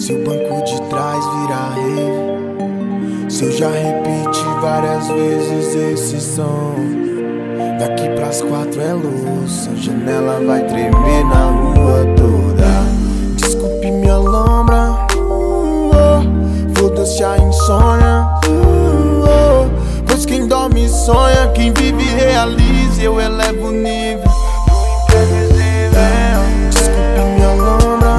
Se o banco de trás virar rave, se eu já repeti várias vezes esse som, daqui pras 4 é luz, a janela vai tremer na rua toda. Desculpe minha lombra, foda-se a insônia, pois quem dorme sonha, quem vive realiza, eu elevo o nível do imprevisível. Desculpe minha lombra,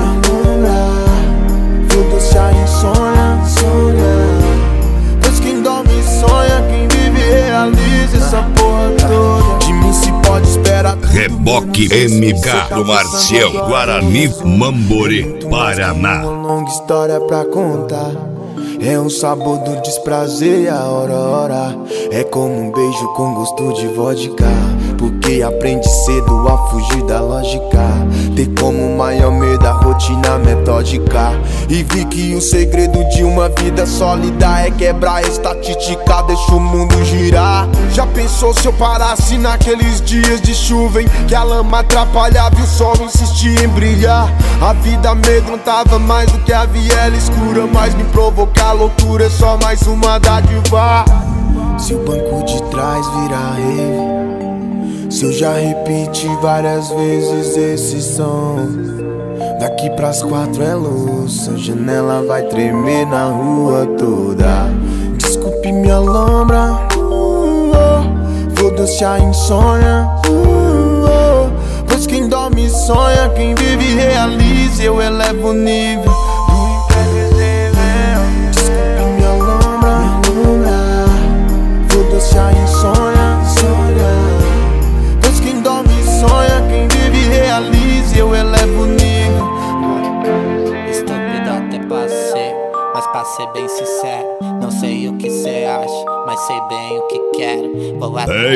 foda-se a insônia, pois quem dorme sonha, quem vive realiza essa porra toda. De mim se pode esperar tudo. Reboque MK do Marcião, Guarani, Mamborê, Paraná. Uma longa história pra contar. É um sabor do desprazer e a hora. É como um beijo com gosto de vodka, porque aprende cedo a fugir da lógica. Ter como maior medo a rotina metódica. E vi que o segredo de uma vida sólida é quebrar a estatística, deixa o mundo girar. Já pensou se eu parasse naqueles dias de chuva em que a lama atrapalhava e o sol insistia em brilhar? A vida amedrontava mais do que a viela escura, mas me provocar loucura é só mais uma dádiva. Se o banco de trás virar rave, se eu já repeti várias vezes esse som, daqui pras 4 é luz, a janela vai tremer na rua toda. Desculpe minha lombra, foda-se a insônia, pois quem dorme sonha, quem vive realiza, eu elevo o nível do imprevisível. Desculpe minha lombra, foda-se a insônia, pois quem dorme sonha, quem vive realiza, eu elevo o nível. Estúpido até passei, mas pra ser bem sincero, não sei o que cê acha, mas sei bem o que quero. Vou até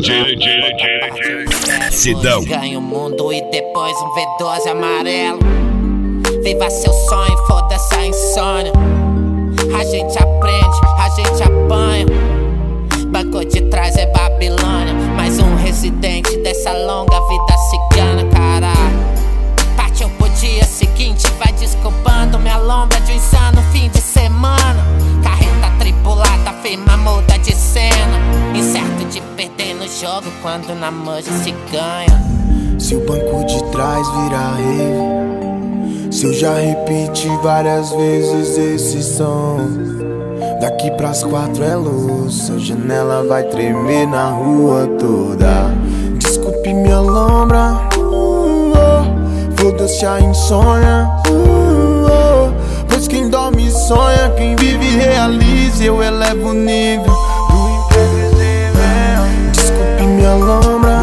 Sidão. ganha o mundo e depois um V12 amarelo. Viva seu sonho, foda-se a insônia. A gente aprende, a gente apanha. Banco de trás é Babilônia, mais um residente dessa longa vida cigana, caralho. Partiu pro dia seguinte, vai desculpando minha lombra de um insano fim de semana. Carreta tripulada, firma muda de cena, incerto de perder no jogo quando na manja se ganha. Se o banco de trás virar rave, se eu já repeti várias vezes esse som, daqui pras 4 é luz, a janela vai tremer na rua toda. Desculpe minha lombra, foda-se a insônia, pois quem dorme sonha, quem vive realiza, eu elevo o nível do imprevisível. Desculpe minha lombra,